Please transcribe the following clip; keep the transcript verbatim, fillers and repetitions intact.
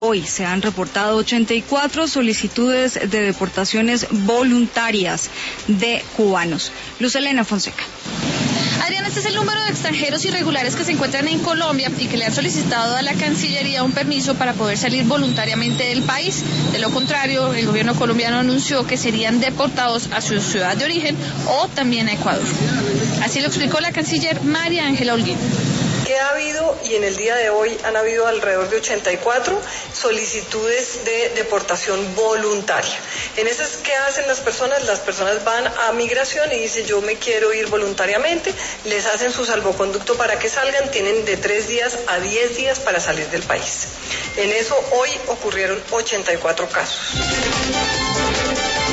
hoy se han reportado ochenta y cuatro solicitudes de deportaciones voluntarias de cubanos. Luz Elena Fonseca. Adrián, este es el número de extranjeros irregulares que se encuentran en Colombia y que le han solicitado a la Cancillería un permiso para poder salir voluntariamente del país. De lo contrario, el gobierno colombiano anunció que serían deportados a su ciudad de origen o también a Ecuador. Así lo explicó la canciller María Ángela Holguín. Que ha habido, y en el día de hoy han habido alrededor de ochenta y cuatro solicitudes de deportación voluntaria. En esas, ¿qué hacen las personas? Las personas van a migración y dicen, yo me quiero ir voluntariamente, les hacen su salvoconducto para que salgan, tienen de tres días a diez días para salir del país. En eso hoy ocurrieron ochenta y cuatro casos.